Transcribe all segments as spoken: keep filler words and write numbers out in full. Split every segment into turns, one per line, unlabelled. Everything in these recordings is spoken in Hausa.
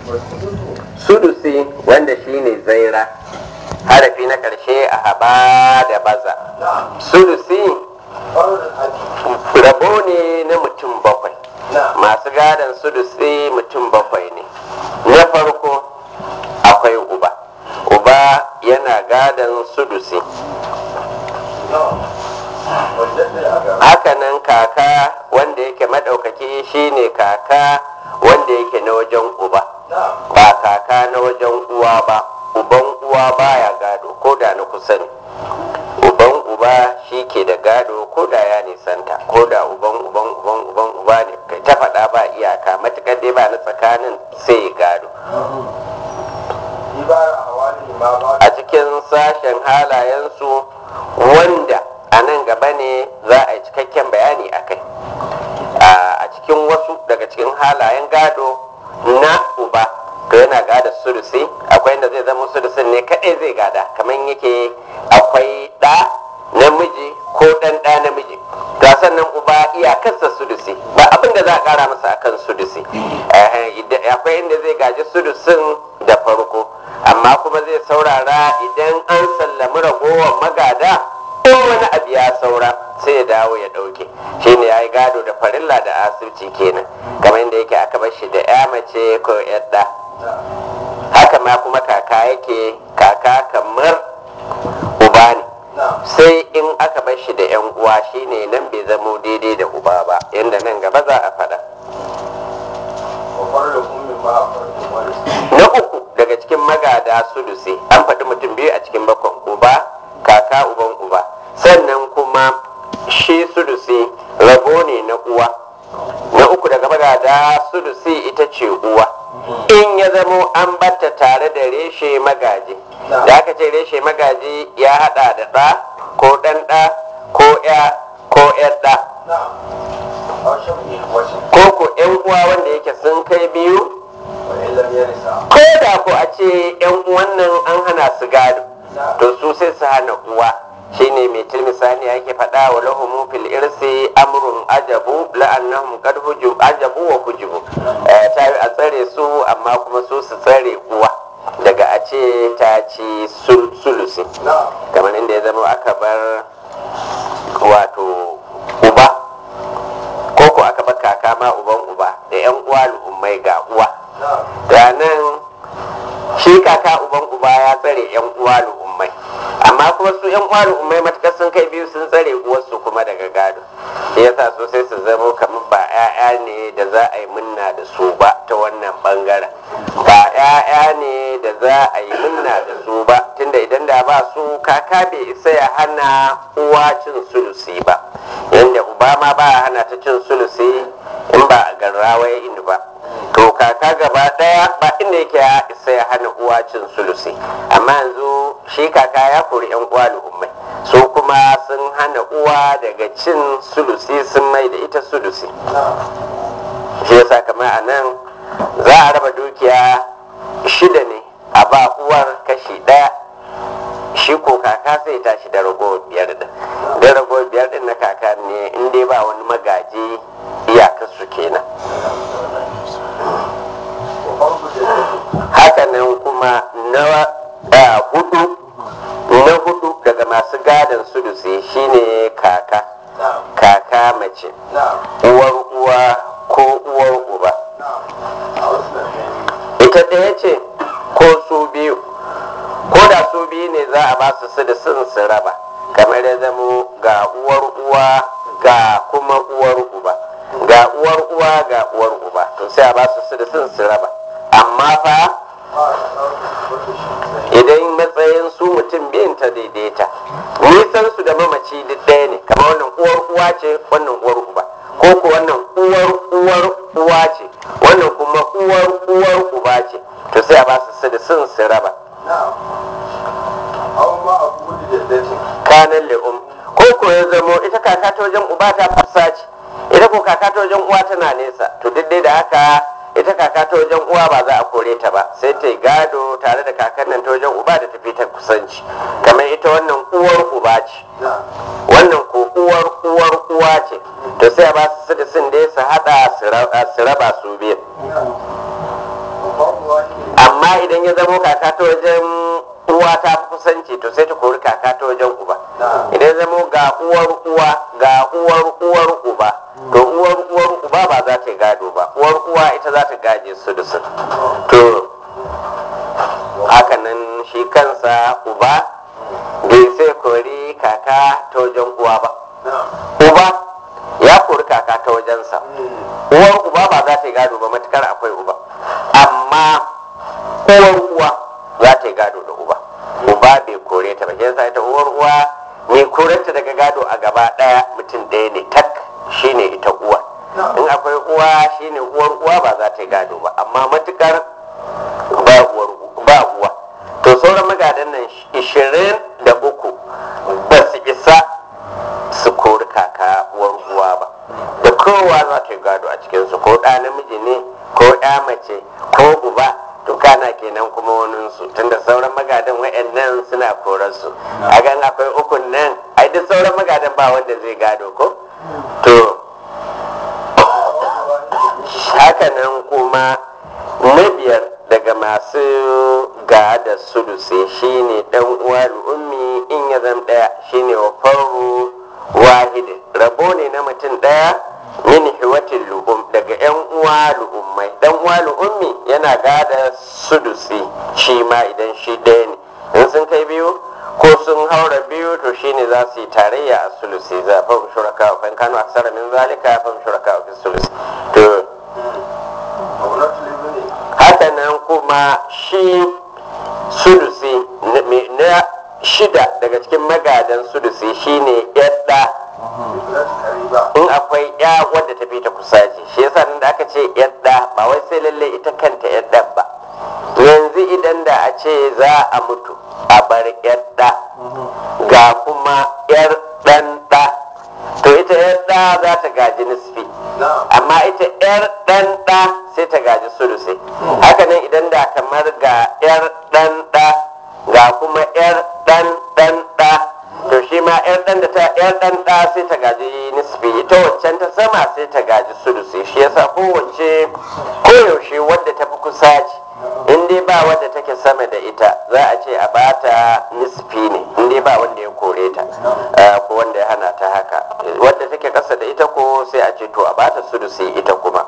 sudusi wanda shine zaira harafi na karshe a haba da baza. Sudusi rabo ne na mutum bakwai, masu gadon sudusi mutum bakwai ne. Na farko akwai uba, uba yana gadon sudusi. Hakanan kaka wanda yake maɗaukaki shine kaka wanda yake na wajen uba, ba kaka na wajen uwa ba. Uban uwa baya gado ko da na kusa ne, uban uba shi ke da gado ko da ya nisanta, ko da uban uban uban uban uba ne kai ta faɗa ba iyaka, matukar dai ba na tsakanin sai gado. A cikin sashen halayensu wanda a nan gaba ne za a yi cikakken bayani a kai. A cikin wasu daga cikin halayen gado na uba to yana gada sudusi, akwai inda zai zama sudusin ne kaɗai zai gada, kamar yake akwai ɗa namiji ko ɗan ɗa namiji, to sannan uba iyakarsa sudusi, ba abin da za a ƙara masa akan sudusi. Akwai inda zai gaji sudusin da farko, amma kuma zai saurara idan an sallami ragowar magada ko wani abu ya saura sai ya dawo ya ɗauke, shine ya yi gado da farilla da asirci kenan, kamar yadda yake aka bar shi da ya mace ko yadda. Haka ma kuma kaka yake, kaka kamar uba ne, sai in aka bar shi da yan uwa shine nan bai zamo daidai da uba ba, yadda nan gaba za a faɗa. Na uku daga cikin magada sudusi an faɗi mutum biyu a cikin bakon, uba kaka uban uba, sannan kuma shi sudusi rabo ne na uwa. Na uku daga magada sudusi ita ce uwa, in ya zamo an batta tare da reshe magaji. Da aka ce reshe magaji ya hada da ɗa ko ɗan ɗa ko ya ko yar ɗa, ko ko yan uwa wanda yake sun kai biyu, ko da ko a ce yan uwan nan an hana su gado to su sai su hana uwa. Shine mai tilmisani yake faɗa wa lahumu fil irsi amrun ajabu la'annahum qad huju ajabu wa hujibu, ta yi a tsare su amma kuma su su tsare uwa daga a ce ta ci sulusi, kamar inda ya zama aka bar wato uba ko ko aka bar kaka ma uban uba da yan uwa lu'ummai ga uwa, ranan shi kaka uban uba ya tsare yan uwa lu'ummai, amma kuma su yan uwa lu'ummai matakar sun kai biyu sun tsare uwarsu kuma daga gado. Shi yasa so sai su zama kamar ba 'ya'ya ne da za a yi munna da su ba ta wannan bangaren, ba 'ya'ya ne da za a yi munna da su ba, tunda idan da ba su kaka bai isa ya hana uwa cin sulusi ba, yanda uba ma ba hana ta cin sulusi in ba a garrawa ya inu ba, to kaka gaba daya ba inda yake ya isa ya hana uwa cin sulusi. Amma yanzu shi kaka ya kori yan uwa lu'ummai, su kuma sun hana uwa daga cin sulusi, sun mai da ita sulusi. Shi yasa kamar a nan za a raba dukiya shida ne a ba uwar kashi daya, shi ko kaka sai tashi da ragowar biyar din, da ragowar biyar din na kaka ne in dai ba wani magaji iyakarsu kenan. Hakanan kuma na hudu na hudu daga masu gadon sudusi shine kaka, kaka mace, uwar uwa ko uwar uba. Ita ɗaya ce ko su biyu, ko da su biyu ne za a ba su sudusin su raba, kamar ya zamo ga uwar uwa ga kuma uwar uba, ga uwar uwa ga uwar uba, to sai a ba su sudusin su raba. Amma fa idan matsayin su mutum biyun ta daidaita, nisan su da mamaci duk ɗaya ne, kamar wannan uwar uwa ce wannan uwar uba, ko ko wannan uwar uwar uwa ce wannan kuma uwar uwar uba ce, to sai a ba su sudusin su raba. Kanan le'um, ko ko ya zamo ita kaka ta wajen uba ta kusa ce, ita ko kaka ta wajen uwa tana nesa, to duk dai da haka ita kaka ta wajen uwa ba za a kore ta ba, sai ta yi gado tare da kakan nan ta wajen uba da tafi ta kusanci, kamar ita wannan uwar uba ce wannan ko uwar uwar uwa ce, to sai a ba su sudusin da su hada su raba su biyu. amma idan ya zamo kaka ta wajen uwa ta fi kusanci to sai ta kori kaka ta wajen uba idan ya zamo ga uwar uwa ga uwar uwar uba to uwar uwar uba ba za ta gado ba uwar uwa ita za ta gaje su da su to hakanan shi kansa uba bai sai kori kaka ta wajen uwa ba uba ya kori kaka ta wajensa uwar uba ba za ta gado ba matukar akwai uba amma uwar uwa za ta gado da uba uba bai kore ta ba yasa ita uwar uwa mai korenta daga gado a gaba daya mutum ɗaya ne tak shine ita uwa in akwai uwa shine uwar uwa ba za ta gado ba amma matukar ba uwar ba uwa to sauran magadan nan ishirin da uku ba su isa su kori kaka uwar uwa ba da kowa za ta gado a cikinsu ko ɗa namiji ne ko ya mace ko uba to kana kenan kuma wani su tunda sauran magadan wa'annan suna korarsu a gan akwai ukun nan ai duk sauran magadan ba wanda zai gado ko to haka nan kuma na biyar daga masu gada sulusi shine dan uwa ummi in ya zam daya shine wa faru wahidin rabo ne na mutum daya min hiwatin lu'um daga yan uwa lu'ummai dan uwa lu'ummi yana gada sudusi shi ma idan shi ɗaya ne in sun kai biyu ko sun haura biyu to shine za su yi tarayya a sulusi za fa shuraka fa in kanu aksara min zalika fa shuraka fi sulusi to haka nan kuma shi sulusi na shida daga cikin magadan sudusi shine yadda in akwai ya wadda ta fi ta kusaci shi yasa nan da aka ce yadda ba wai sai lalle ita kanta yadda ba yanzu idan da a ce za a mutu a bar yadda ga kuma yar dan da to ita yadda za ta gaji nisfi amma ita yar dan da sai ta gaji sulusi haka nan idan da kamar ga yar dan da ga kuma yar dan dan da to shi ma yar dan da ta yar dan da sai ta gaji nisfi ita waccan ta sama sai ta gaji sulusi shi yasa kowace koyaushe wadda ta fi kusaci in dai ba wadda take sama da ita za a ce a bata nisfi ne in dai ba wanda ya kore ta ko wanda ya hana ta haka wadda take kasa da ita ko sai a ce to a bata sulusi ita kuma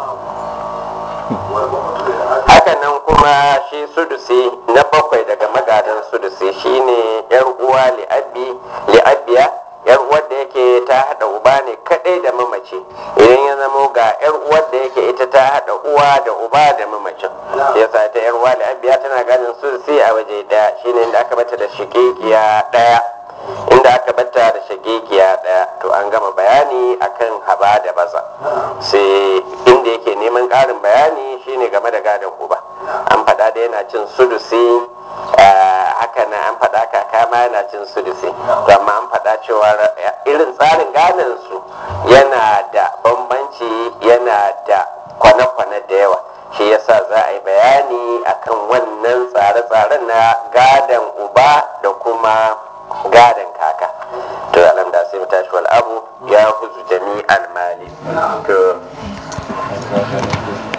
haka nan kuma shi sudusi na bakwai daga magadan sudusi shine yar uwa li'abi li'abiya yar uwar da yake ta hada uba ne kadai da mamaci idan ya zamo ga yar uwar da yake ita ta hada uwa da uba da mamacin yasa ta yar uwa li'abiya tana gadin sudusi a waje daya shine inda aka bata da shiqiqiya daya inda aka bata da shagigiya daya to an gama bayani akan haba da baza sai inda yake neman karin bayani shine game da gadon uba an faɗa da yana cin sudusi haka na an faɗa kaka ma yana cin sudusi to amma an faɗa cewa irin tsarin gadon su yana da bambanci yana da kwane-kwane da yawa shi yasa za a yi bayani akan wannan tsare-tsaren na gadon uba da kuma gadon kaka to alam da sai mu tashi wal abu ya huzu jami'al mali to